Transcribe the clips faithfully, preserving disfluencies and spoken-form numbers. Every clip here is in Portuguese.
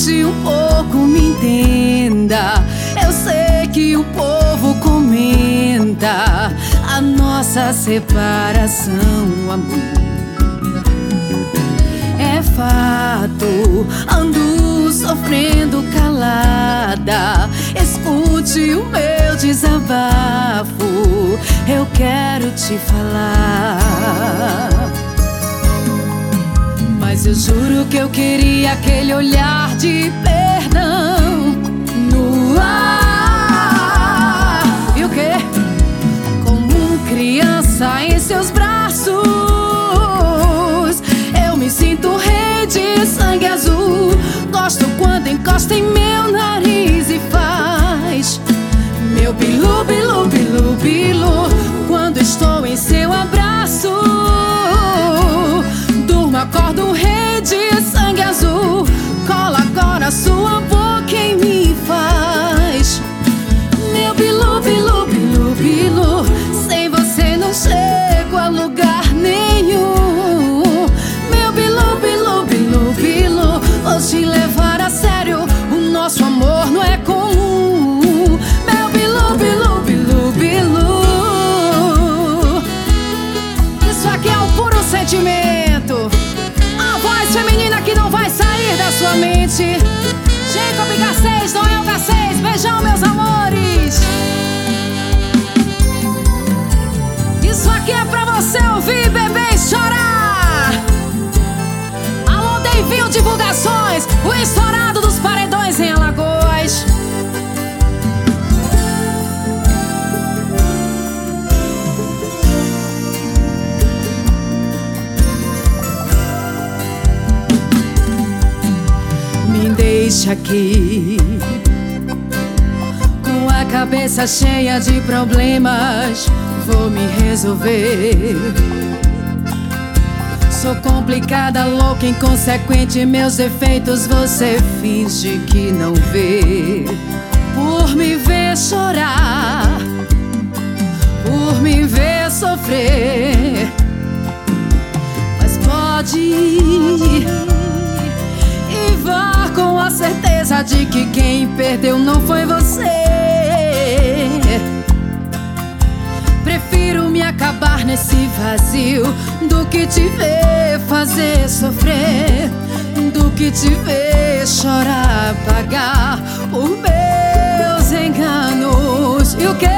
escute um pouco, me entenda. Eu sei que o povo comenta a nossa separação, amor. É fato, ando sofrendo calada. Escute o meu desabafo, eu quero te falar. Mas eu juro que eu queria aquele olhar de perdão no ar. E o quê? Como criança em seus braços, eu me sinto rei de sangue azul. Gosto quando encosta em meu nariz e faz meu bilu, bilu, bilu, bilu. Quando estou em seu abraço, durmo, acordo rei de sangue azul. Cola agora sua boca em mim, faz meu bilu, bilu, bilu, bilu. Sem você não chego a lugar nenhum. Meu bilu, bilu, bilu, bilu. Vou te levar a sério, o nosso amor não é comum. Meu bilu, bilu, bilu, bilu. Isso aqui é o puro sentimento, a voz feminina que não vai sair da sua mente. Jacob K seis, Noel K seis, beijão, meus amores. Isso aqui é pra você ouvir, beber e chorar. Alô, Deivinho Divulgações, o estourado dos paredões em Alagoas. Me deixa aqui com a cabeça cheia de problemas, vou me resolver. Sou complicada, louca, inconsequente, meus defeitos você finge que não vê. Por me ver chorar, por me ver sofrer, mas pode ir e vá com a certeza de que quem perdeu não foi você. Prefiro me acabar nesse vazio do que te ver fazer sofrer, do que te ver chorar, pagar por meus enganos. E o quê?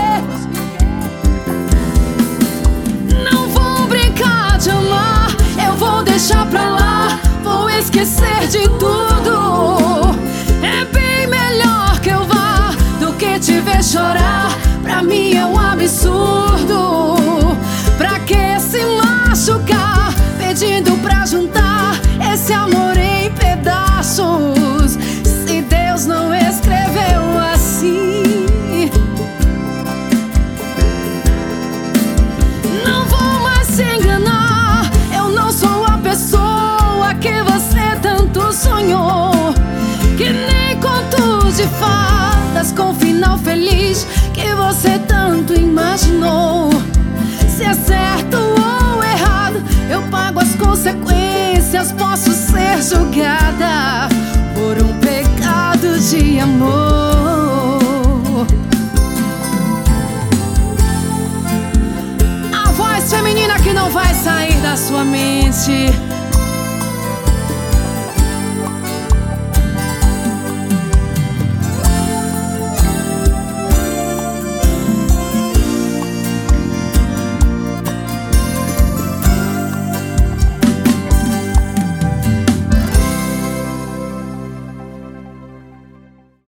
Não vou brincar de amar, eu vou deixar pra lá, vou esquecer de tudo. É bem melhor que eu vá do que te ver chorar. Pra mim é um absurdo. Pra que se machucar pedindo pra juntar esse amor em pedaços, se Deus não escreveu assim? Não vou mais se enganar, eu não sou a pessoa que você tanto sonhou. Que nem conto de fadas com final feliz que você tanto imaginou. Se é certo ou errado, eu pago as consequências. Posso ser julgada por um pecado de amor. A voz feminina que não vai sair da sua mente.